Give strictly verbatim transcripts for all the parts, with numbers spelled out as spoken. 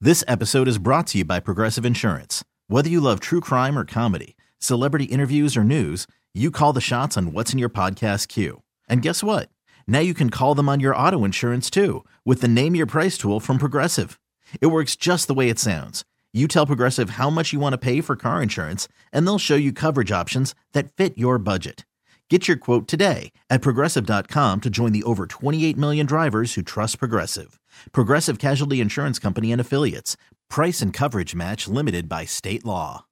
This episode is brought to you by Progressive Insurance. Whether you love true crime or comedy, celebrity interviews or news, you call the shots on what's in your podcast queue. And guess what? Now you can call them on your auto insurance too with the Name Your Price tool from Progressive. It works just the way it sounds. You tell Progressive how much you want to pay for car insurance, and they'll show you coverage options that fit your budget. Get your quote today at Progressive dot com to join the over twenty-eight million drivers who trust Progressive. Progressive Casualty Insurance Company and Affiliates. Price and coverage match limited by state law.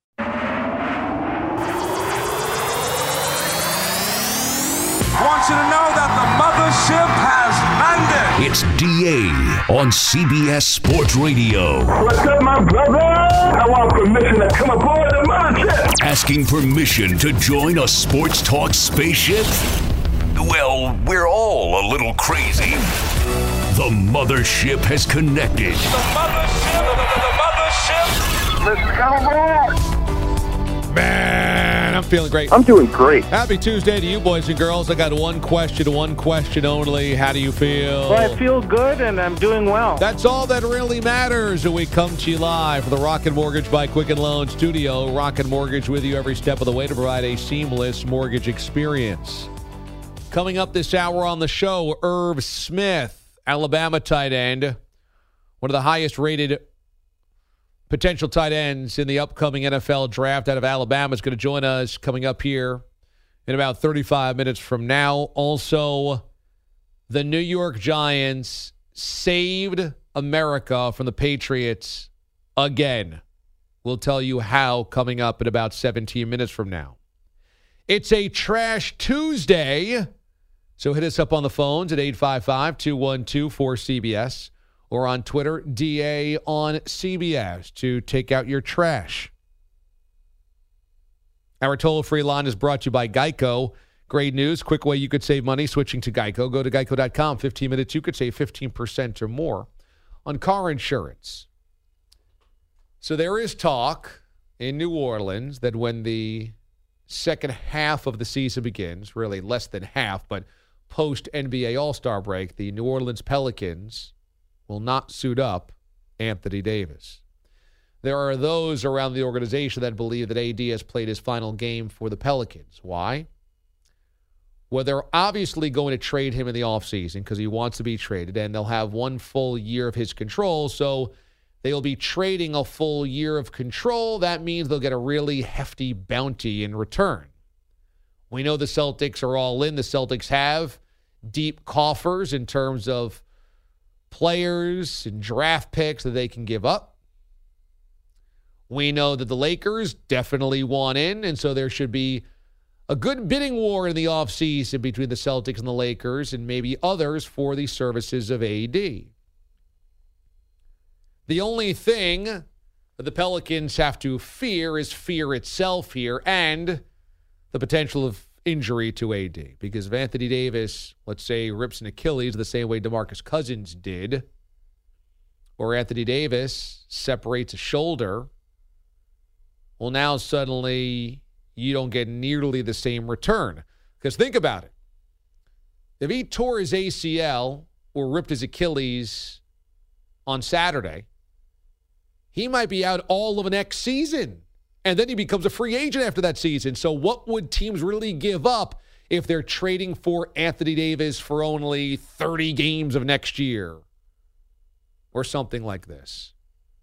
I want you to know that the mothership has landed. It's D A on C B S Sports Radio. What's up, my brother? I want permission to come aboard the mothership. Asking permission to join a sports talk spaceship? Well, we're all a little crazy. The mothership has connected. The mothership, the, the, the mothership. Let's come aboard. Man, I'm feeling great. I'm doing great. Happy Tuesday to you, boys and girls. I got one question, one question only. How do you feel? Well, I feel good, and I'm doing well. That's all that really matters. And we come to you live from the Rocket Mortgage by Quicken Loan studio. Rocket Mortgage with you every step of the way to provide a seamless mortgage experience. Coming up this hour on the show, Irv Smith, Alabama tight end, one of the highest rated potential tight ends in the upcoming N F L draft out of Alabama, is going to join us coming up here in about thirty-five minutes from now. Also, the New York Giants saved America from the Patriots again. We'll tell you how coming up in about seventeen minutes from now. It's a Trash Tuesday, so hit us up on the phones at eight five five, two one two, four C B S or on Twitter, D A on C B S, to take out your trash. Our toll-free line is brought to you by Geico. Great news, quick way you could save money switching to Geico. Go to geico dot com. fifteen minutes, you could save fifteen percent or more on car insurance. So there is talk in New Orleans that when the second half of the season begins, really less than half, but post-N B A All-Star break, the New Orleans Pelicans will not suit up Anthony Davis. There are those around the organization that believe that A D has played his final game for the Pelicans. Why? Well, they're obviously going to trade him in the offseason because he wants to be traded, and they'll have one full year of his control, so they'll be trading a full year of control. That means they'll get a really hefty bounty in return. We know the Celtics are all in. The Celtics have deep coffers in terms of players and draft picks that they can give up. We know that the Lakers definitely want in, and so there should be a good bidding war in the offseason between the Celtics and the Lakers and maybe others for the services of A D. The only thing that the Pelicans have to fear is fear itself here and the potential of injury to A D. Because if Anthony Davis, let's say, rips an Achilles the same way DeMarcus Cousins did, or Anthony Davis separates a shoulder, well, now suddenly you don't get nearly the same return. Because think about it. If he tore his A C L or ripped his Achilles on Saturday, he might be out all of next season. And then he becomes a free agent after that season. So what would teams really give up if they're trading for Anthony Davis for only thirty games of next year? Or something like this.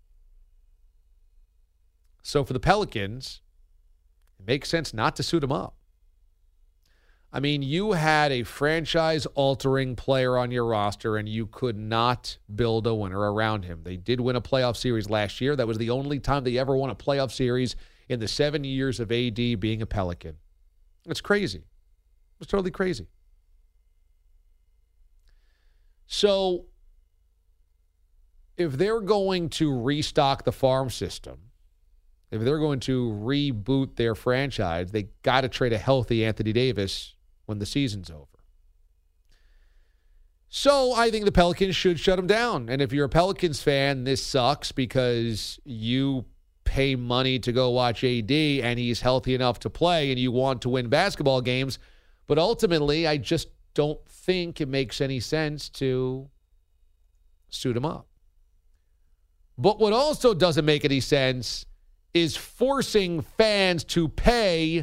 So for the Pelicans, it makes sense not to suit him up. I mean, you had a franchise-altering player on your roster, and you could not build a winner around him. They did win a playoff series last year. That was the only time they ever won a playoff series in the seven years of A D being a Pelican. It's crazy. It's totally crazy. So, if they're going to restock the farm system, if they're going to reboot their franchise, they got to trade a healthy Anthony Davis when the season's over. So I think the Pelicans should shut him down. And if you're a Pelicans fan, this sucks because you pay money to go watch A D and he's healthy enough to play and you want to win basketball games. But ultimately, I just don't think it makes any sense to suit him up. But what also doesn't make any sense is forcing fans to pay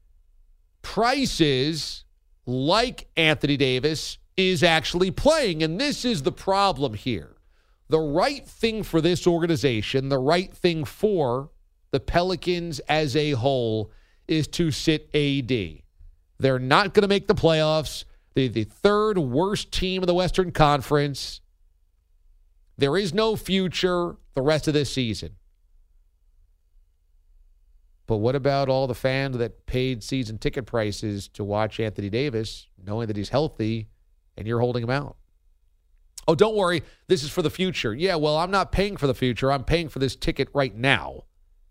prices like Anthony Davis is actually playing. And this is the problem here. The right thing for this organization, the right thing for the Pelicans as a whole, is to sit A D. They're not going to make the playoffs. They're the third worst team in the Western Conference. There is no future the rest of this season. But what about all the fans that paid season ticket prices to watch Anthony Davis, knowing that he's healthy, and you're holding him out? Oh, don't worry. This is for the future. Yeah, well, I'm not paying for the future. I'm paying for this ticket right now.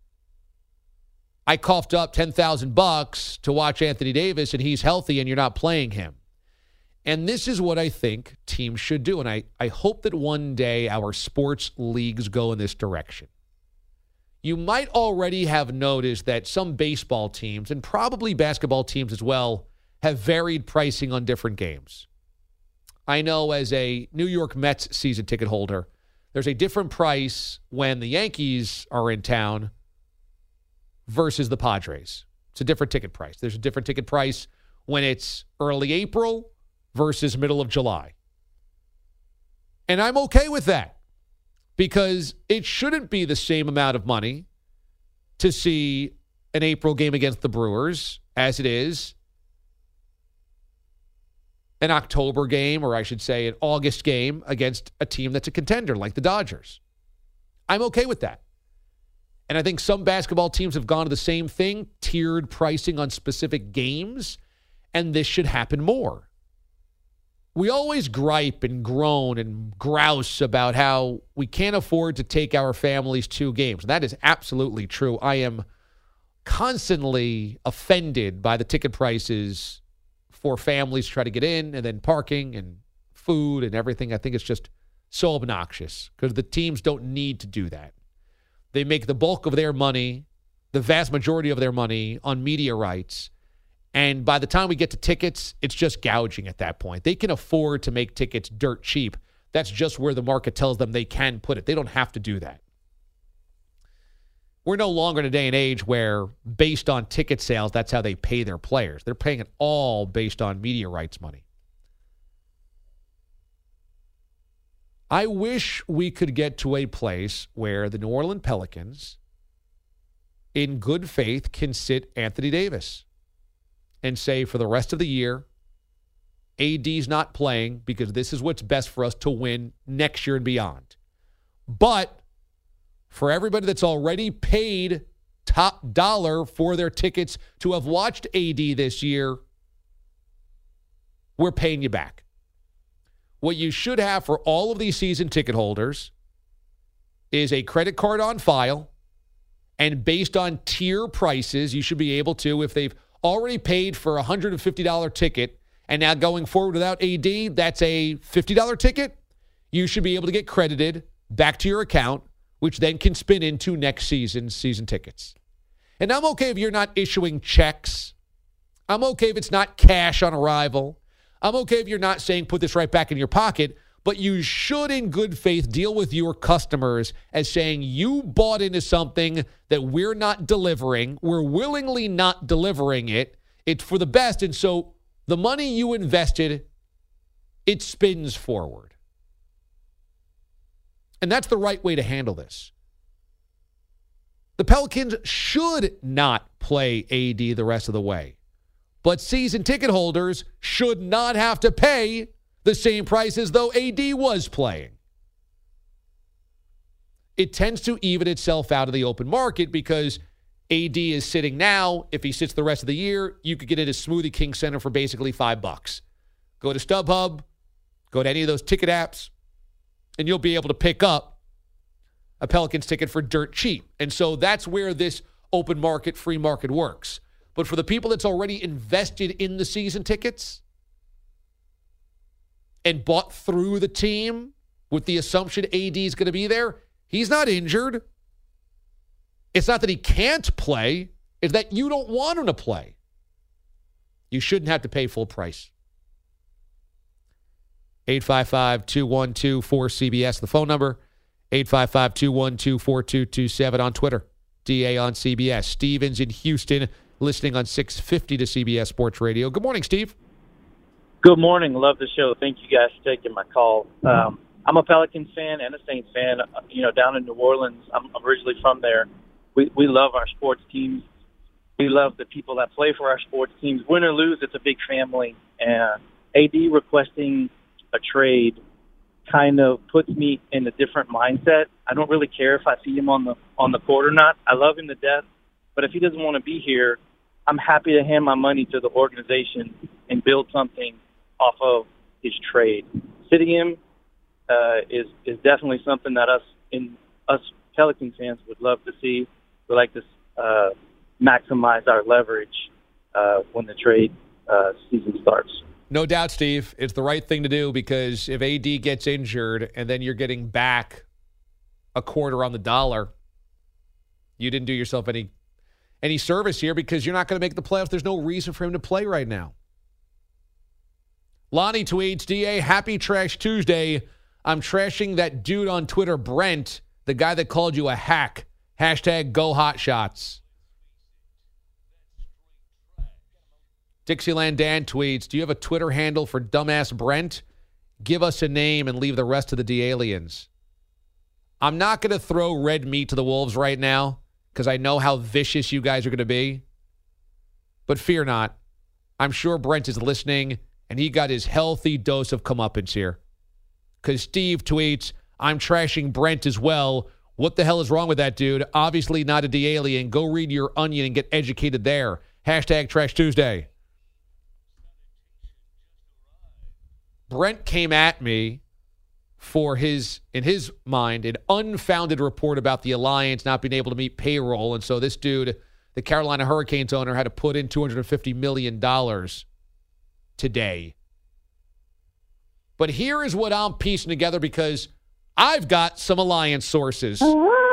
I coughed up ten thousand bucks to watch Anthony Davis, and he's healthy, and you're not playing him. And this is what I think teams should do. And I, I hope that one day our sports leagues go in this direction. You might already have noticed that some baseball teams, and probably basketball teams as well, have varied pricing on different games. I know as a New York Mets season ticket holder, there's a different price when the Yankees are in town versus the Padres. It's a different ticket price. There's a different ticket price when it's early April versus middle of July. And I'm okay with that because it shouldn't be the same amount of money to see an April game against the Brewers as it is an October game, or I should say an August game against a team that's a contender like the Dodgers. I'm okay with that. And I think some basketball teams have gone to the same thing, tiered pricing on specific games, and this should happen more. We always gripe and groan and grouse about how we can't afford to take our families to games. That is absolutely true. I am constantly offended by the ticket prices for families to try to get in, and then parking and food and everything. I think it's just so obnoxious because the teams don't need to do that. They make the bulk of their money, the vast majority of their money, on media rights. And by the time we get to tickets, it's just gouging at that point. They can afford to make tickets dirt cheap. That's just where the market tells them they can put it. They don't have to do that. We're no longer in a day and age where, based on ticket sales, that's how they pay their players. They're paying it all based on media rights money. I wish we could get to a place where the New Orleans Pelicans, in good faith, can sit Anthony Davis and say for the rest of the year, A D's not playing because this is what's best for us to win next year and beyond. But for everybody that's already paid top dollar for their tickets to have watched A D this year, we're paying you back. What you should have for all of these season ticket holders is a credit card on file, and based on tier prices, you should be able to, if they've already paid for a one hundred fifty dollars ticket and now going forward without A D, that's a fifty dollars ticket, you should be able to get credited back to your account, which then can spin into next season's season tickets. And I'm okay if you're not issuing checks. I'm okay if it's not cash on arrival. I'm okay if you're not saying put this right back in your pocket, but you should in good faith deal with your customers as saying you bought into something that we're not delivering. We're willingly not delivering it. It's for the best. And so the money you invested, it spins forward. And that's the right way to handle this. The Pelicans should not play A D the rest of the way. But season ticket holders should not have to pay the same price as though A D was playing. It tends to even itself out of the open market because A D is sitting now. If he sits the rest of the year, you could get it at Smoothie King Center for basically five bucks. Go to StubHub, go to any of those ticket apps, and you'll be able to pick up a Pelicans ticket for dirt cheap. And so that's where this open market, free market works. But for the people that's already invested in the season tickets and bought through the team with the assumption A D is going to be there, he's not injured. It's not that he can't play. It's that you don't want him to play. You shouldn't have to pay full price. eight five five, two one two, four C B S, the phone number. eight five five, two one two, four two two seven on Twitter. D A on C B S. Steven's in Houston, listening on six fifty to C B S Sports Radio. Good morning, Steve. Good morning. Love the show. Thank you guys for taking my call. Um, I'm a Pelicans fan and a Saints fan. You know, down in New Orleans, I'm originally from there. We we love our sports teams. We love the people that play for our sports teams. Win or lose, it's a big family. And A D requesting a trade kind of puts me in a different mindset. I don't really care if I see him on the on the court or not. I love him to death, but if he doesn't want to be here, I'm happy to hand my money to the organization and build something off of his trade. Sitting him uh, is is definitely something that us in us Pelican fans would love to see. We like to uh, maximize our leverage uh, when the trade uh, season starts. No doubt, Steve. It's the right thing to do because if A D gets injured and then you're getting back a quarter on the dollar, you didn't do yourself any any service here because you're not going to make the playoffs. There's no reason for him to play right now. Lonnie tweets, D A, happy Trash Tuesday. I'm trashing that dude on Twitter, Brent, the guy that called you a hack. Hashtag go hot shots. Dixieland Dan tweets, do you have a Twitter handle for dumbass Brent? Give us a name and leave the rest of the D-aliens. I'm not going to throw red meat to the wolves right now because I know how vicious you guys are going to be. But fear not. I'm sure Brent is listening, and he got his healthy dose of comeuppance here. Because Steve tweets, I'm trashing Brent as well. What the hell is wrong with that dude? Obviously not a D-alien. Go read your Onion and get educated there. Hashtag Trash Tuesday. Brent came at me for his, in his mind, an unfounded report about the Alliance not being able to meet payroll. And so this dude, the Carolina Hurricanes owner, had to put in two hundred fifty million dollars today. But here is what I'm piecing together because I've got some Alliance sources.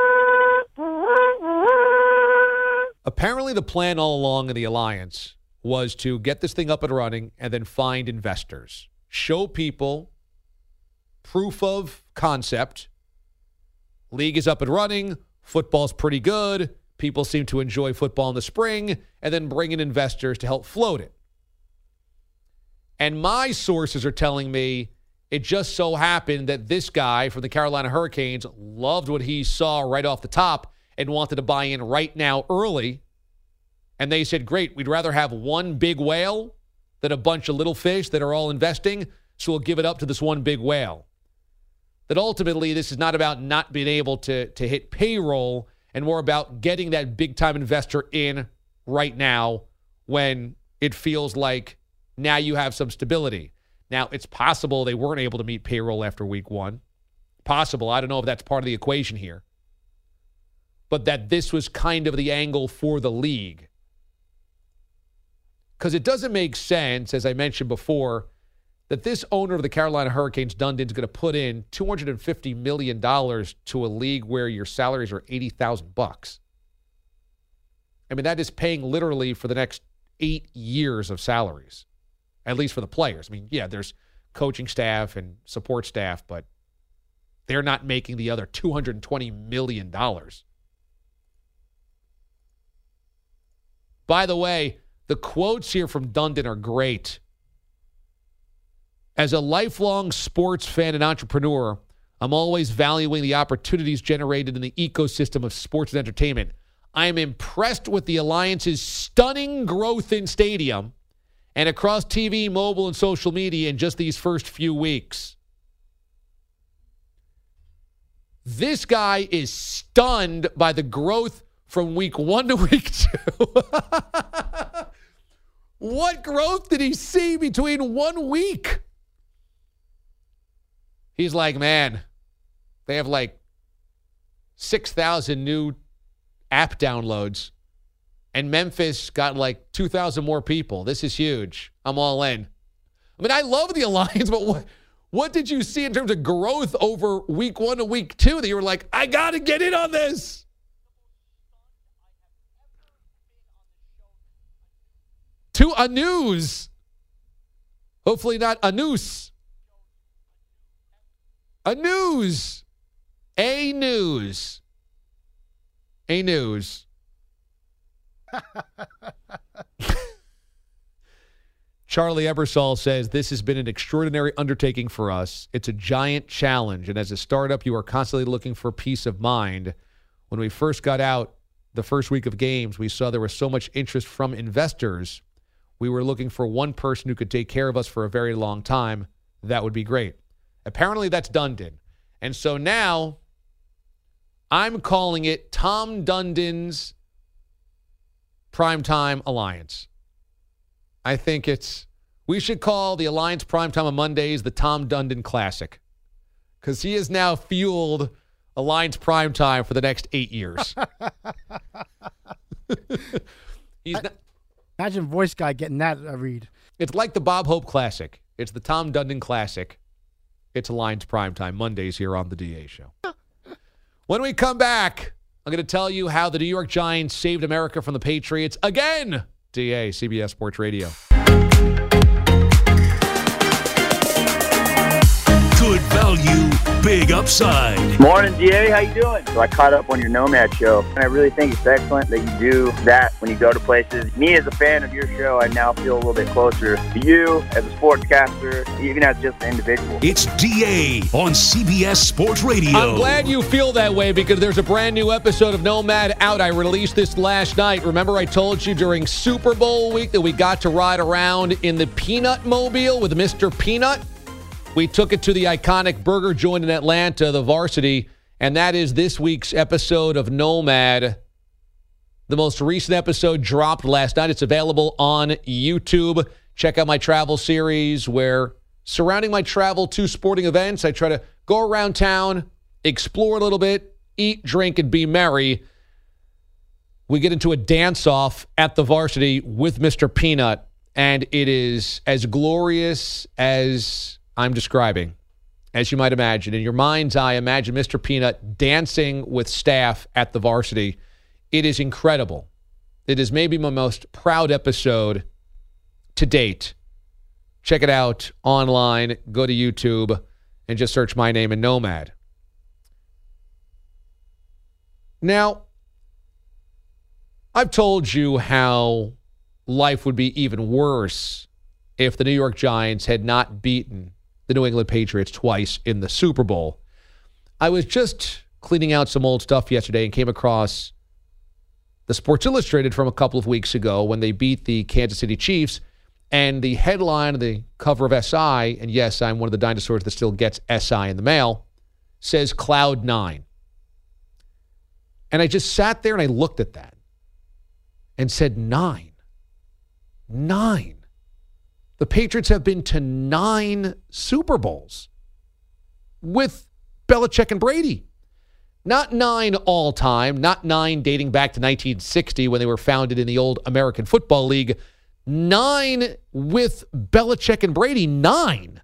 Apparently the plan all along in the Alliance was to get this thing up and running and then find investors. Show people proof of concept. League is up and running. Football's pretty good. People seem to enjoy football in the spring. And then bring in investors to help float it. And my sources are telling me it just so happened that this guy from the Carolina Hurricanes loved what he saw right off the top and wanted to buy in right now early. And they said, great, we'd rather have one big whale than a bunch of little fish that are all investing, so we'll give it up to this one big whale. That ultimately this is not about not being able to, to hit payroll and more about getting that big-time investor in right now when it feels like now you have some stability. Now, it's possible they weren't able to meet payroll after week one. Possible. I don't know if that's part of the equation here. But that this was kind of the angle for the league. Because it doesn't make sense, as I mentioned before, that this owner of the Carolina Hurricanes, Dundon, is going to put in two hundred fifty million dollars to a league where your salaries are eighty thousand bucks. I mean, that is paying literally for the next eight years of salaries, at least for the players. I mean, yeah, there's coaching staff and support staff, but they're not making the other two hundred twenty million dollars. By the way, the quotes here from Dundon are great. As a lifelong sports fan and entrepreneur, I'm always valuing the opportunities generated in the ecosystem of sports and entertainment. I am impressed with the Alliance's stunning growth in stadium and across T V, mobile, and social media in just these first few weeks. This guy is stunned by the growth from week one to week two. What growth did he see between one week? He's like, man, they have like six thousand new app downloads, and Memphis got like two thousand more people. This is huge. I'm all in. I mean, I love the Alliance, but what, what did you see in terms of growth over week one to week two that you were like, I got to get in on this? To a news. Hopefully not a noose. A news. A News. A News. Charlie Ebersol says, this has been an extraordinary undertaking for us. It's a giant challenge, and as a startup, you are constantly looking for peace of mind. When we first got out the first week of games, we saw there was so much interest from investors. We were looking for one person who could take care of us for a very long time. That would be great. Apparently, that's Dundon. And so now, I'm calling it Tom Dundon's Primetime Alliance. I think it's, we should call the Alliance Primetime on Mondays the Tom Dundon Classic, because he has now fueled Alliance Primetime for the next eight years. He's I, not, imagine voice guy getting that uh, read. It's like the Bob Hope Classic. It's the Tom Dundon Classic. It's Alliance Primetime Mondays here on the D A Show. When we come back, I'm going to tell you how the New York Giants saved America from the Patriots again. D A, C B S Sports Radio. Good value, big upside. Morning, D A. How you doing? So I caught up on your Nomad show, and I really think it's excellent that you do that when you go to places. Me, as a fan of your show, I now feel a little bit closer to you as a sportscaster, even as just an individual. It's D A on C B S Sports Radio. I'm glad you feel that way because there's a brand new episode of Nomad out. I released this last night. Remember I told you during Super Bowl week that we got to ride around in the Peanut Mobile with Mister Peanut? We took it to the iconic burger joint in Atlanta, the Varsity, and that is this week's episode of Nomad. The most recent episode dropped last night. It's available on YouTube. Check out my travel series where, surrounding my travel to sporting events, I try to go around town, explore a little bit, eat, drink, and be merry. We get into a dance-off at the Varsity with Mister Peanut, and it is as glorious as I'm describing. As you might imagine, in your mind's eye, imagine Mister Peanut dancing with staff at the Varsity. It is incredible. It is maybe my most proud episode to date. Check it out online. Go to YouTube and just search my name in Nomad. Now, I've told you how life would be even worse if the New York Giants had not beaten the New England Patriots twice in the Super Bowl. I was just cleaning out some old stuff yesterday and came across the Sports Illustrated from a couple of weeks ago when they beat the Kansas City Chiefs, and the headline of the cover of S I, and yes, I'm one of the dinosaurs that still gets S I in the mail, says Cloud Nine. And I just sat there and I looked at that and said, nine. Nine. The Patriots have been to nine Super Bowls with Belichick and Brady. Not nine all time, not nine dating back to nineteen sixty when they were founded in the old American Football League. Nine with Belichick and Brady. Nine.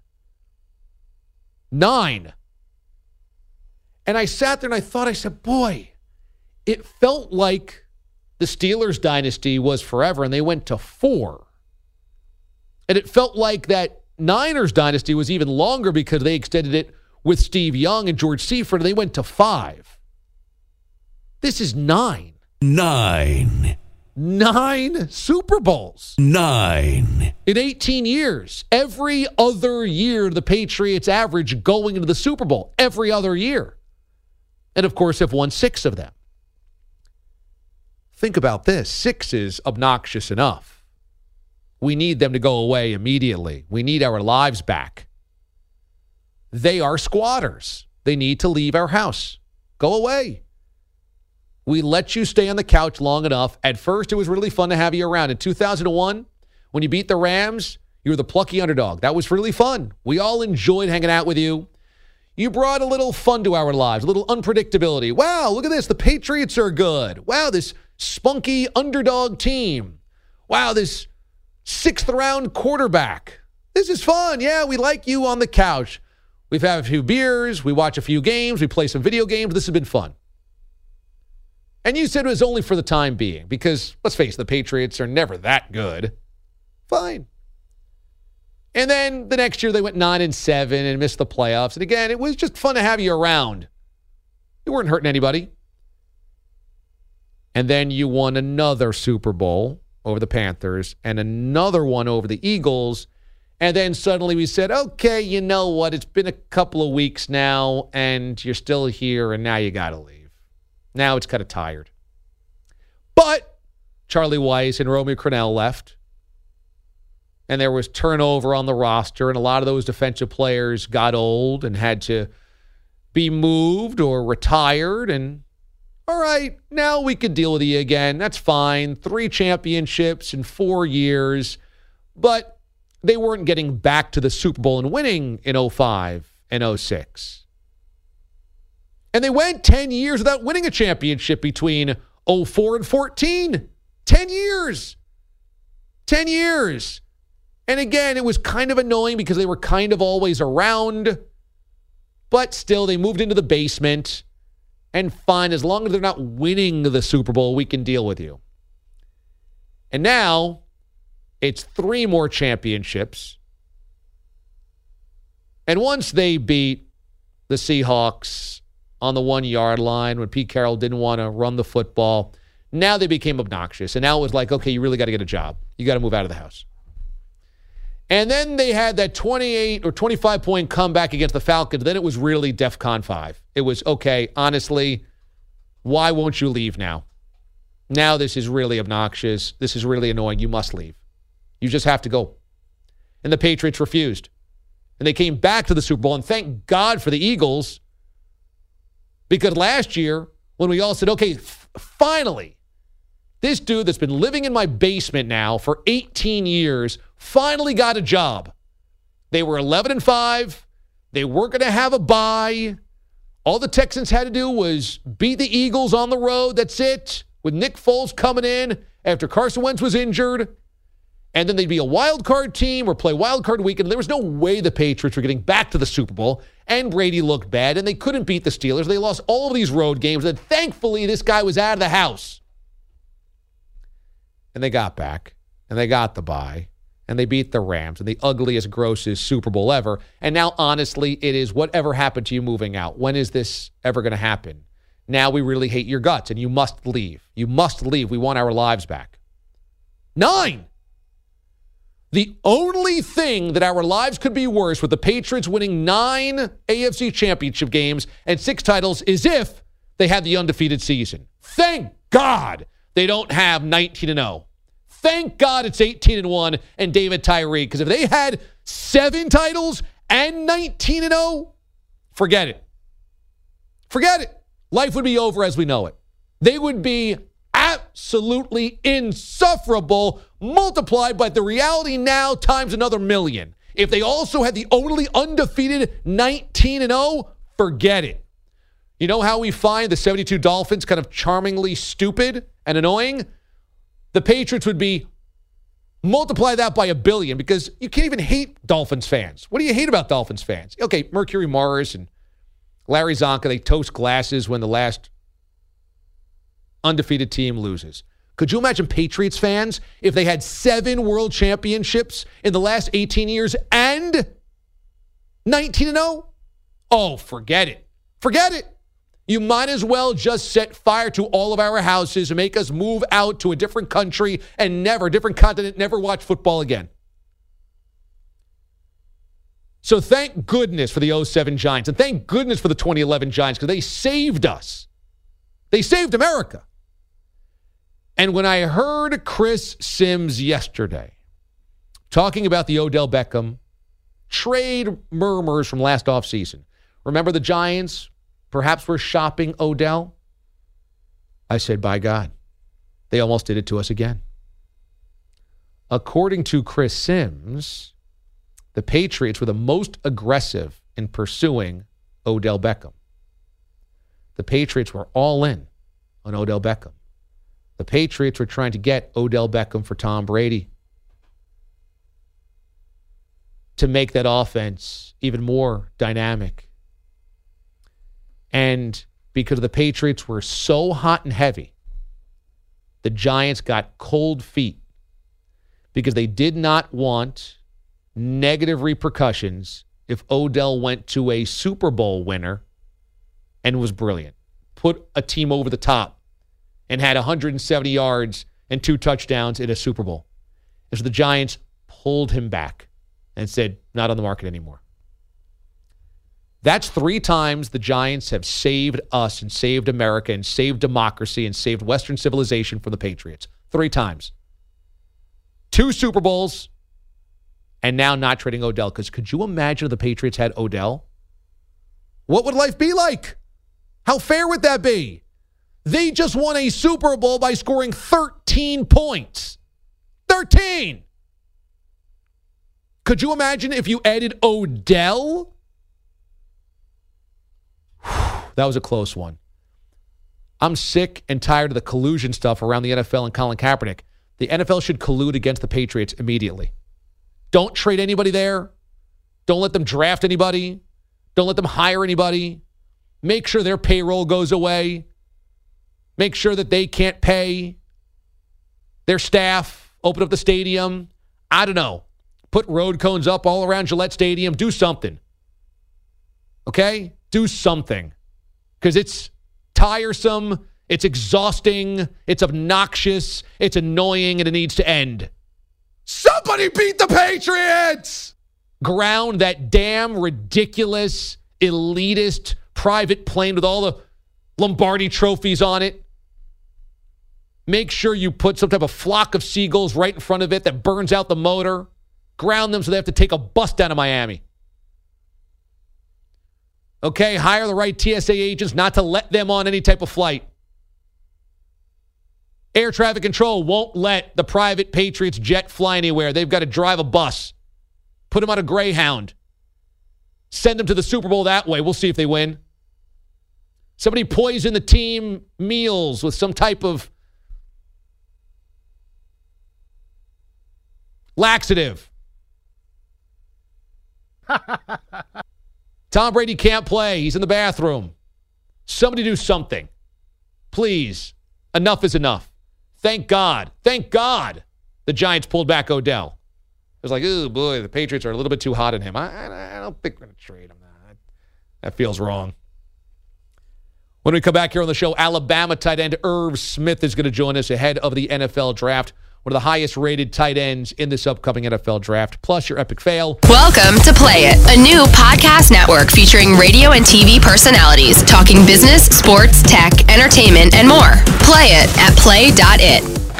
Nine. And I sat there and I thought, I said, boy, it felt like the Steelers dynasty was forever and they went to four. And it felt like that Niners dynasty was even longer because they extended it with Steve Young and George Seifert, and they went to five. This is nine. Nine. Nine Super Bowls. Nine. In eighteen years. Every other year, the Patriots average going into the Super Bowl. Every other year. And, of course, have won six of them. Think about this. Six is obnoxious enough. We need them to go away immediately. We need our lives back. They are squatters. They need to leave our house. Go away. We let you stay on the couch long enough. At first, it was really fun to have you around. In two thousand one, when you beat the Rams, you were the plucky underdog. That was really fun. We all enjoyed hanging out with you. You brought a little fun to our lives, a little unpredictability. Wow, look at this. The Patriots are good. Wow, this spunky underdog team. Wow, this sixth round quarterback. This is fun. Yeah, we like you on the couch. We've had a few beers. We watch a few games. We play some video games. This has been fun. And you said it was only for the time being because, let's face it, the Patriots are never that good. Fine. And then the next year they went nine and seven and missed the playoffs. And again, it was just fun to have you around. You weren't hurting anybody. And then you won another Super Bowl over the Panthers and another one over the Eagles. And then suddenly we said, okay, you know what? It's been a couple of weeks now, and you're still here, and now you got to leave. Now it's kind of tired. But Charlie Weiss and Romeo Crennel left, and there was turnover on the roster, and a lot of those defensive players got old and had to be moved or retired, and all right, now we could deal with you again. That's fine. Three championships in four years, but they weren't getting back to the Super Bowl and winning in oh five and oh six. And they went ten years without winning a championship between oh four and fourteen. ten years. ten years. And again, it was kind of annoying because they were kind of always around. But still, they moved into the basement. And fine, as long as they're not winning the Super Bowl, we can deal with you. And now, it's three more championships. And once they beat the Seahawks on the one-yard line when Pete Carroll didn't want to run the football, now they became obnoxious. And now it was like, okay, you really got to get a job. You got to move out of the house. And then they had that twenty-eight or twenty-five point comeback against the Falcons. Then it was really DEFCON five. It was, okay, honestly, why won't you leave now? Now this is really obnoxious. This is really annoying. You must leave. You just have to go. And the Patriots refused. And they came back to the Super Bowl. And thank God for the Eagles. Because last year, when we all said, okay, f- finally, this dude that's been living in my basement now for eighteen years finally got a job. They were eleven and five. They weren't going to have a bye. All the Texans had to do was beat the Eagles on the road. That's it. With Nick Foles coming in after Carson Wentz was injured. And then they'd be a wild card team or play wild card weekend. There was no way the Patriots were getting back to the Super Bowl. And Brady looked bad, and they couldn't beat the Steelers. They lost all of these road games. And thankfully, this guy was out of the house. And they got back, and they got the bye, and they beat the Rams in the ugliest, grossest Super Bowl ever. And now, honestly, it is whatever happened to you moving out. When is this ever going to happen? Now we really hate your guts, and you must leave. You must leave. We want our lives back. Nine. The only thing that our lives could be worse with the Patriots winning nine A F C championship games and six titles is if they had the undefeated season. Thank God they don't have nineteen and oh. Thank God it's eighteen and one and David Tyree, because if they had seven titles and nineteen and oh, forget it. Forget it. Life would be over as we know it. They would be absolutely insufferable, multiplied by the reality now times another million. If they also had the only undefeated nineteen and oh, forget it. You know how we find the seventy-two Dolphins kind of charmingly stupid and annoying? The Patriots would be, multiply that by a billion, because you can't even hate Dolphins fans. What do you hate about Dolphins fans? Okay, Mercury Morris and Larry Zonka, they toast glasses when the last undefeated team loses. Could you imagine Patriots fans if they had seven world championships in the last eighteen years and nineteen and oh? Oh, forget it. Forget it. You might as well just set fire to all of our houses and make us move out to a different country and never, different continent, never watch football again. So thank goodness for the oh seven Giants, and thank goodness for the twenty eleven Giants, because they saved us. They saved America. And when I heard Chris Sims yesterday talking about the Odell Beckham trade murmurs from last offseason, remember the Giants perhaps were shopping Odell? I said, by God, they almost did it to us again. According to Chris Sims, the Patriots were the most aggressive in pursuing Odell Beckham. The Patriots were all in on Odell Beckham. The Patriots were trying to get Odell Beckham for Tom Brady to make that offense even more dynamic. And because the Patriots were so hot and heavy, the Giants got cold feet because they did not want negative repercussions if Odell went to a Super Bowl winner and was brilliant. put a team over the top and had one hundred seventy yards and two touchdowns in a Super Bowl. As the Giants pulled him back and said, not on the market anymore. That's three times the Giants have saved us and saved America and saved democracy and saved Western civilization from the Patriots. Three times. Two Super Bowls, and now not trading Odell. Because could you imagine if the Patriots had Odell? What would life be like? How fair would that be? They just won a Super Bowl by scoring thirteen points. thirteen! Could you imagine if you added Odell? That was a close one. I'm sick and tired of the collusion stuff around the N F L and Colin Kaepernick. The N F L should collude against the Patriots immediately. Don't trade anybody there. Don't let them draft anybody. Don't let them hire anybody. Make sure their payroll goes away. Make sure that they can't pay their staff. Open up the stadium. I don't know. Put road cones up all around Gillette Stadium. Do something. Okay? Do something. Because it's tiresome. It's exhausting. It's obnoxious. It's annoying, and it needs to end. Somebody beat the Patriots! Ground that damn ridiculous, elitist private plane with all the Lombardi trophies on it. Make sure you put some type of flock of seagulls right in front of it that burns out the motor. Ground them so they have to take a bus down to Miami. Okay, hire the right T S A agents not to let them on any type of flight. Air traffic control won't let the private Patriots jet fly anywhere. They've got to drive a bus. Put them on a Greyhound. Send them to the Super Bowl that way. We'll see if they win. Somebody poison the team meals with some type of laxative. Tom Brady can't play. He's in the bathroom. Somebody do something. Please. Enough is enough. Thank God. Thank God the Giants pulled back Odell. It was like, oh, boy, the Patriots are a little bit too hot on him. I, I, I don't think we're going to trade him. That, that feels wrong. When we come back here on the show, Alabama tight end Irv Smith is going to join us ahead of the N F L draft. One of the highest-rated tight ends in this upcoming N F L draft, plus your epic fail. Welcome to Play It, a new podcast network featuring radio and T V personalities talking business, sports, tech, entertainment, and more. Play it at play dot it.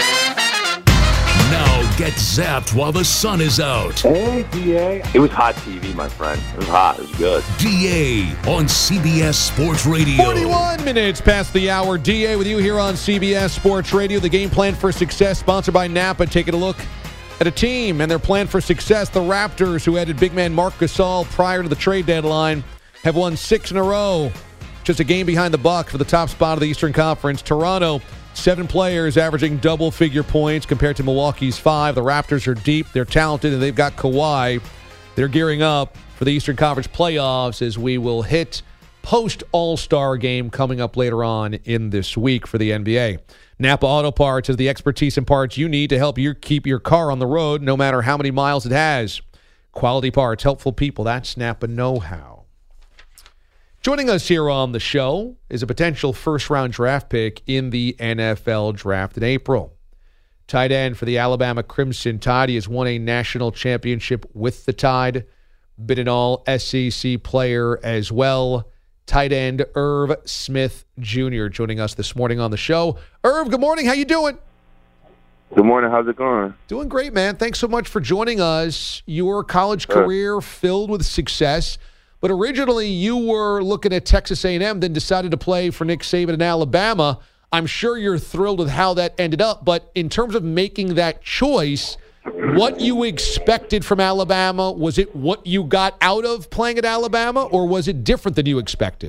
Now get zapped while the sun is out. Hey, D A. It was hot T V, my friend. It was hot. It was good. D A on C B S Sports Radio. forty-one minutes past the hour. D A with you here on C B S Sports Radio. The Game Plan for Success, sponsored by Napa. Taking a look at a team and their plan for success. The Raptors, who added big man Marc Gasol prior to the trade deadline, have won six in a row. Just a game behind the Bucks for the top spot of the Eastern Conference. Toronto, seven players averaging double-figure points compared to Milwaukee's five. The Raptors are deep. They're talented, and they've got Kawhi. They're gearing up for the Eastern Conference playoffs as we will hit post-All-Star game coming up later on in this week for the N B A. Napa Auto Parts has the expertise and parts you need to help you keep your car on the road no matter how many miles it has. Quality parts, helpful people. That's Napa know-how. Joining us here on the show is a potential first-round draft pick in the N F L draft in April. Tight end for the Alabama Crimson Tide. He has won a national championship with the Tide. Been an all S E C player as well. Tight end Irv Smith Junior joining us this morning on the show. Irv, good morning. How you doing? Good morning. How's it going? Doing great, man. Thanks so much for joining us. Your college career filled with success. But originally, you were looking at Texas A and M, then decided to play for Nick Saban in Alabama. I'm sure you're thrilled with how that ended up. But in terms of making that choice, what you expected from Alabama, was it what you got out of playing at Alabama, or was it different than you expected?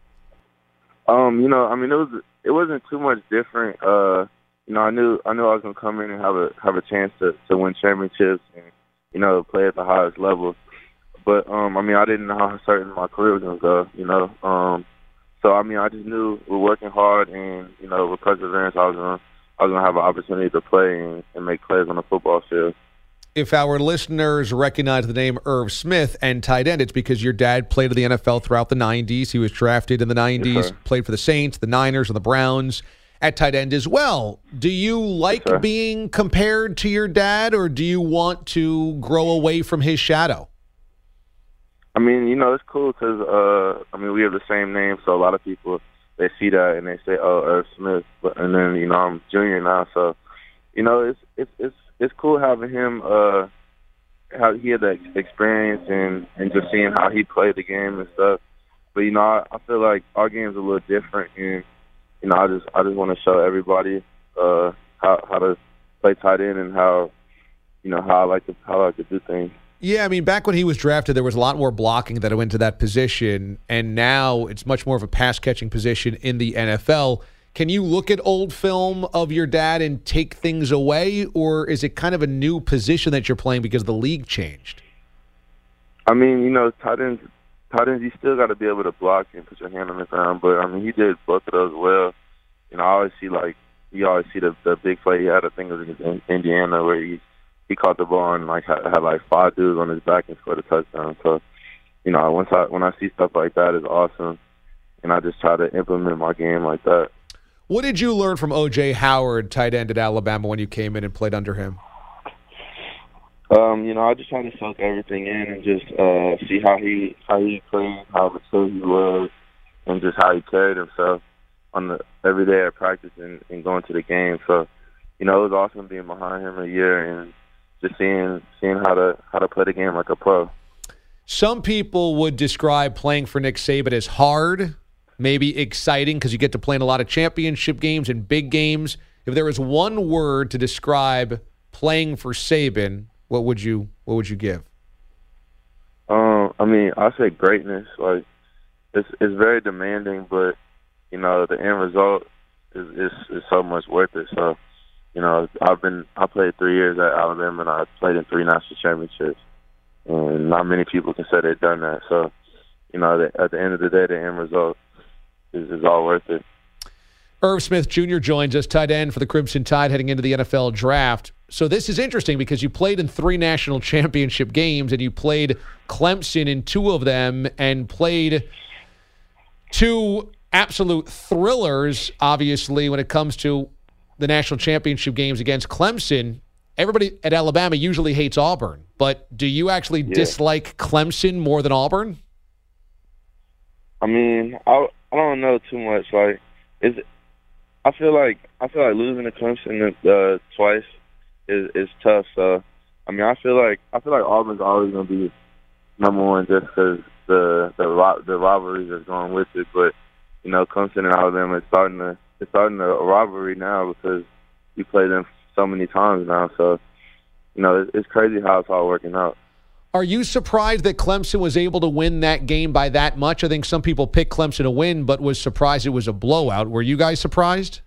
Um, you know, I mean, it was it wasn't too much different. Uh, you know, I knew I knew I was gonna come in and have a have a chance to, to win championships and, you know, play at the highest level. But, um, I mean, I didn't know how certain my career was going to go, you know. Um, so, I mean, I just knew we're working hard and, you know, with perseverance, I was going to I was gonna have an opportunity to play and, and make plays on the football field. if our listeners recognize the name Irv Smith and tight end, it's because your dad played in the N F L throughout the nineties. He was drafted in the nineties, Yes, played for the Saints, the Niners, and the Browns at tight end as well. Do you like Yes, being compared to your dad, or do you want to grow away from his shadow? I mean, you know, it's cool because, uh, I mean, we have the same name, so a lot of people, they see that and they say, oh, Irv Smith. But, and then, you know, I'm junior now, so, you know, it's it's it's it's cool having him, uh, how he had that experience and, and just seeing how he played the game and stuff. But, you know, I, I feel like our game's a little different, and, you know, I just I just want to show everybody uh, how how to play tight end and how, you know, how I like to how I like to do things. Yeah, I mean, back when he was drafted, there was a lot more blocking that went to that position, and now it's much more of a pass-catching position in the N F L. Can you look at old film of your dad and take things away, or is it kind of a new position that you're playing because the league changed? I mean, you know, tight ends, tight ends, you still got to be able to block and put your hand on the ground, but, I mean, he did both of those well. You know, I always see, like, you always see the, the big play he had, I think it was against Indiana, where he He caught the ball and like had, had like five dudes on his back and scored a touchdown. So, you know, once I when I see stuff like that, it's awesome, and I just try to implement my game like that. What did you learn from O J Howard, tight end at Alabama, when you came in and played under him? Um, you know, I just try to soak everything in and just uh, see how he how he played, how mature he was, and just how he carried himself on the every day at practice and, and going to the game. So, you know, it was awesome being behind him a year and just seeing seeing how to how to play the game like a pro. Some people would describe playing for Nick Saban as hard, maybe exciting because you get to play in a lot of championship games and big games. If there was one word to describe playing for Saban, what would you what would you give? Um, I mean, I say greatness. Like it's it's very demanding, but you know the end result is is, is so much worth it. So. You know, I've been I played three years at Alabama, and I played in three national championships, and not many people can say they've done that. So, you know, the, at the end of the day, the end result is, is all worth it. Irv Smith Junior joins us, tight end for the Crimson Tide heading into the N F L draft. So this is interesting because you played in three national championship games, and you played Clemson in two of them, and played two absolute thrillers, obviously, when it comes to the national championship games against Clemson. Everybody at Alabama usually hates Auburn, but do you actually yeah. dislike Clemson more than Auburn? I mean, I I don't know too much. Like, is I feel like I feel like losing to Clemson uh, twice is is tough. So, I mean, I feel like I feel like Auburn's always going to be number one just because the the the rivalries that's going with it. But you know, Clemson and Alabama is starting to. It's starting a rivalry now because we played them so many times now. So, you know, it's crazy how it's all working out. Are you surprised that Clemson was able to win that game by that much? I think some people picked Clemson to win, but was surprised it was a blowout. Were you guys surprised?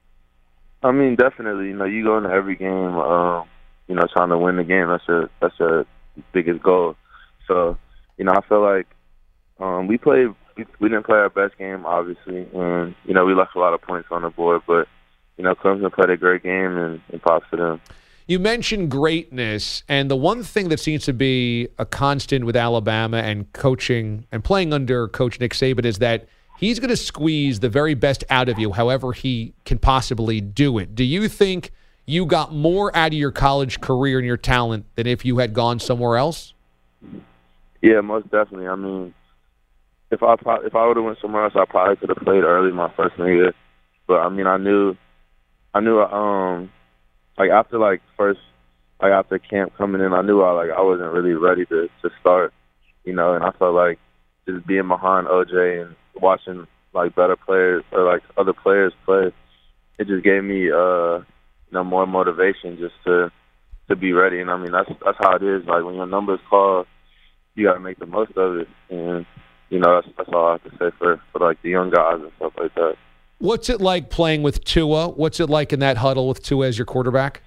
I mean, definitely. You know, you go into every game, um, you know, trying to win the game. That's your that's your biggest goal. So, you know, I feel like um, we played. We didn't play our best game, obviously, and, you know, we left a lot of points on the board. But, you know, Clemson played a great game, and, and props to them. You mentioned greatness, and the one thing that seems to be a constant with Alabama and coaching and playing under Coach Nick Saban is that he's going to squeeze the very best out of you however he can possibly do it. Do you think you got more out of your college career and your talent than if you had gone somewhere else? Yeah, most definitely. I mean, If I if I would have went somewhere else, I probably could have played early my freshman year. But I mean, I knew, I knew, um, like after like first, like after camp coming in, I knew I like I wasn't really ready to to start, you know. And I felt like just being behind O J and watching like better players or like other players play, it just gave me uh, you know, more motivation just to to be ready. And I mean, that's that's how it is. Like when your number's called, you got to make the most of it. And you know, that's, that's all I have to say for, for, like, the young guys and stuff like that. What's it like playing with Tua? What's it like in that huddle with Tua as your quarterback?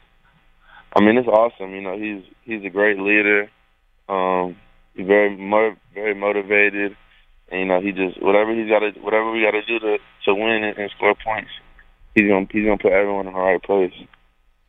I mean, it's awesome. You know, he's he's a great leader. Um, he's very mo- very motivated, and you know, he just whatever he's got to whatever we got to do to to win and, and score points, he's gonna he's gonna put everyone in the right place.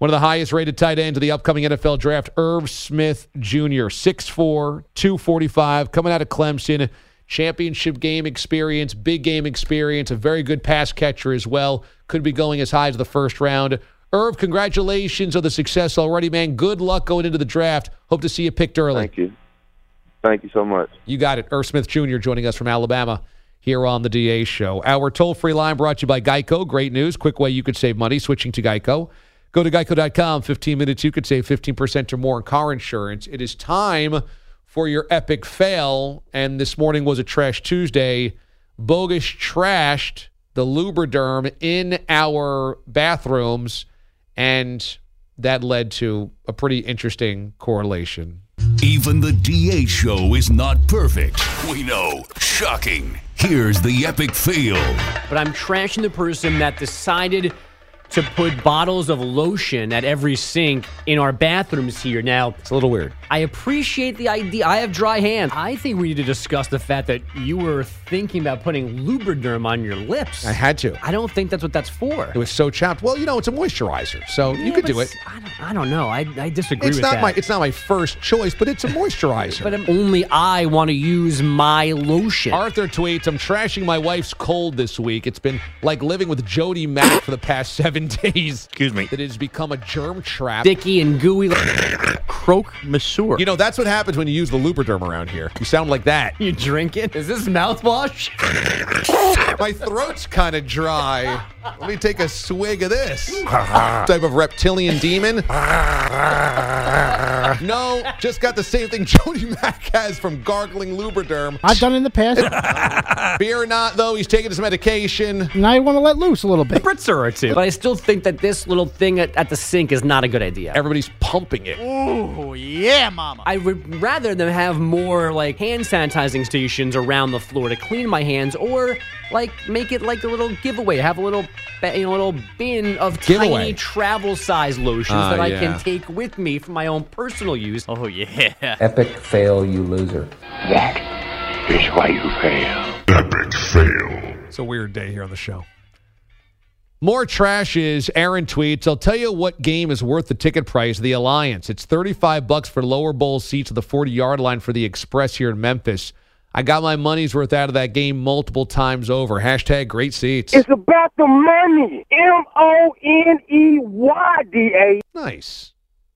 One of the highest rated tight ends of the upcoming N F L draft, Irv Smith Junior six foot four, two forty-five, coming out of Clemson. Championship game experience, big game experience, a very good pass catcher as well. Could be going as high as the first round. Irv, congratulations on the success already, man. Good luck going into the draft. Hope to see you picked early. Thank you. Thank you so much. You got it. Irv Smith Junior joining us from Alabama here on the D A Show. Our toll-free line brought to you by Geico. Great news. Quick way you could save money switching to Geico. Go to geico dot com. fifteen minutes, you could save fifteen percent or more in car insurance. It is time for your epic fail, and this morning was a Trash Tuesday. Bogus trashed the Lubriderm in our bathrooms, and that led to a pretty interesting correlation. Even the D A Show is not perfect. We know. Shocking. Here's the epic fail. But I'm trashing the person that decided to put bottles of lotion at every sink in our bathrooms here. Now, it's a little weird. I appreciate the idea. I have dry hands. I think we need to discuss the fact that you were thinking about putting Lubriderm on your lips. I had to. I don't think that's what that's for. It was so chapped. Well, you know, it's a moisturizer, so Yeah, you could but do it. I don't, I don't know. I, I disagree It's with not that. my it's not my first choice, but it's a moisturizer. But only I want to use my lotion. Arthur tweets, I'm trashing my wife's cold this week. It's been like living with Jody Mack for the past seven days. Excuse me. That it has become a germ trap. Sticky and gooey. Like Croque Monsieur. You know, that's what happens when you use the Lubriderm around here. You sound like that. You drink it? Is this mouthwash? My throat's kind of dry. Let me take a swig of this. Type of reptilian demon. No, just got the same thing Jody Mack has from gargling Lubriderm. I've done it in the past. Beer or not, though, he's taking his medication. Now you want to let loose a little bit. Spritzer or two. But I still think that this little thing at, at the sink is not a good idea. Everybody's pumping it. Ooh, yeah, mama. I would rather them have more like hand sanitizing stations around the floor to clean my hands, or like make it like a little giveaway. Have a little, you know, little bin of Giveaway. tiny travel size lotions Uh, that I yeah. can take with me for my own personal use. Oh, yeah. Epic fail, you loser. That is why you fail. Epic fail. It's a weird day here on the show. More trash is Aaron tweets, I'll tell you what game is worth the ticket price, the Alliance. It's thirty-five bucks for lower bowl seats at the forty-yard line for the Express here in Memphis. I got my money's worth out of that game multiple times over. Hashtag great seats. It's about the money. M O N E Y, D A. Nice.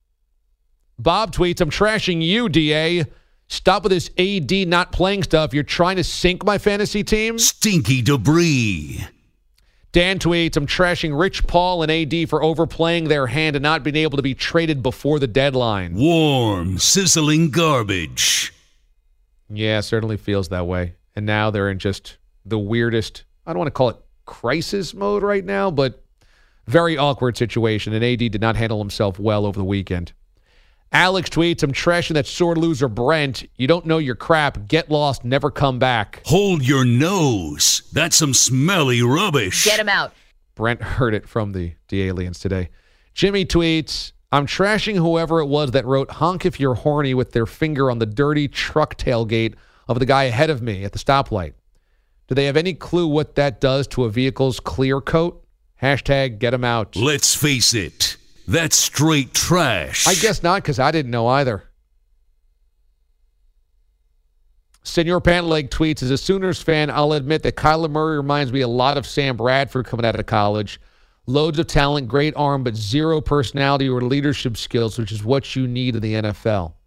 Bob tweets, I'm trashing you, D A. Stop with this A D not playing stuff. You're trying to sink my fantasy team? Stinky debris. Dan tweets, I'm trashing Rich Paul and A D for overplaying their hand and not being able to be traded before the deadline. Warm, sizzling garbage. Yeah, certainly feels that way. And now they're in just the weirdest, I don't want to call it crisis mode right now, but very awkward situation. And A D did not handle himself well over the weekend. Alex tweets, I'm trashing that sore loser Brent. You don't know your crap. Get lost. Never come back. Hold your nose. That's some smelly rubbish. Get him out. Brent heard it from the D-Aliens today. Jimmy tweets, I'm trashing whoever it was that wrote honk if you're horny with their finger on the dirty truck tailgate of the guy ahead of me at the stoplight. Do they have any clue what that does to a vehicle's clear coat? Hashtag get him out. Let's face it. That's straight trash. I guess not, because I didn't know either. Senor Pantleg tweets, as a Sooners fan, I'll admit that Kyler Murray reminds me a lot of Sam Bradford coming out of college. Loads of talent, great arm, but zero personality or leadership skills, which is what you need in the N F L.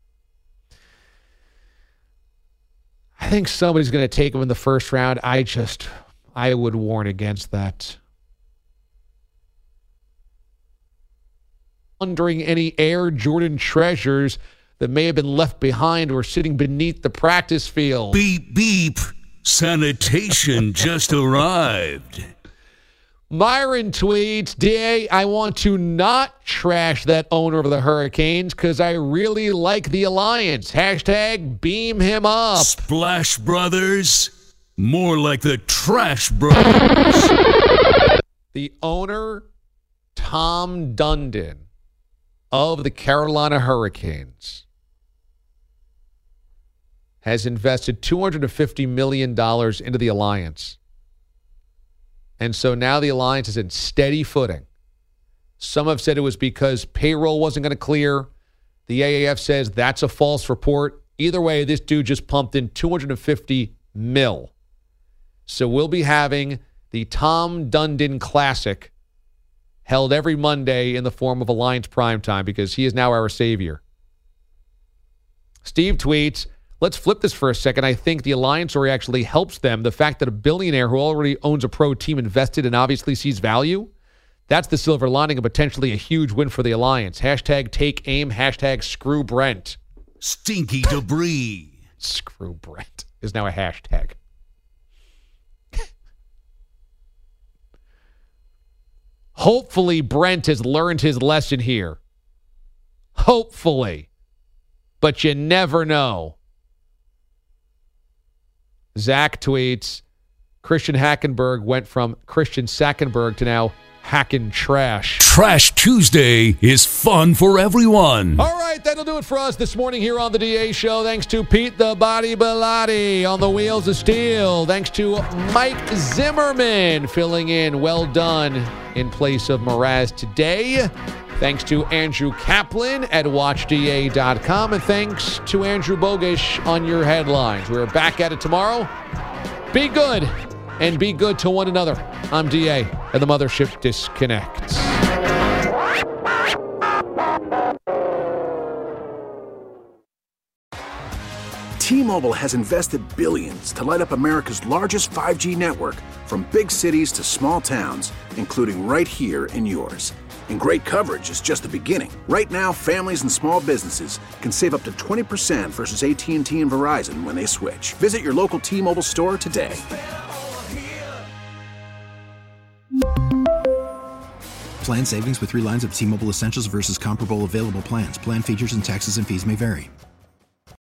I think somebody's going to take him in the first round. I just, I would warn against that. Wondering any Air Jordan treasures that may have been left behind or sitting beneath the practice field. Beep, beep. Sanitation just arrived. Myron tweets, D A, I want to not trash that owner of the Hurricanes because I really like the Alliance. Hashtag beam him up. Splash Brothers? More like the Trash Brothers. The owner, Tom Dundon, of the Carolina Hurricanes, has invested two hundred fifty million dollars into the Alliance. And so now the Alliance is in steady footing. Some have said it was because payroll wasn't going to clear. The A A F says that's a false report. Either way, this dude just pumped in two hundred fifty mil. So we'll be having the Tom Dundon Classic held every Monday in the form of Alliance Primetime because he is now our savior. Steve tweets, let's flip this for a second. I think the Alliance story actually helps them. The fact that a billionaire who already owns a pro team invested and obviously sees value, that's the silver lining and potentially a huge win for the Alliance. Hashtag take aim, hashtag screw Brent. Stinky debris. Screw Brent is now a hashtag. Hopefully Brent has learned his lesson here. Hopefully. But you never know. Zach tweets, Christian Hackenberg went from Christian Sackenberg to now Hackin' Trash. Trash Tuesday is fun for everyone. All right, that'll do it for us this morning here on the D A Show. Thanks to Pete the Body Bellotti on the Wheels of Steel. Thanks to Mike Zimmerman filling in. Well done in place of Mraz today. Thanks to Andrew Kaplan at watch D A dot com. And thanks to Andrew Bogish on your headlines. We're back at it tomorrow. Be good and be good to one another. I'm D A, and the Mothership disconnects. T-Mobile has invested billions to light up America's largest five G network, from big cities to small towns, including right here in yours. And great coverage is just the beginning. Right now, families and small businesses can save up to twenty percent versus A T and T and Verizon when they switch. Visit your local T-Mobile store today. Plan savings with three lines of T-Mobile Essentials versus comparable available plans. Plan features and taxes and fees may vary.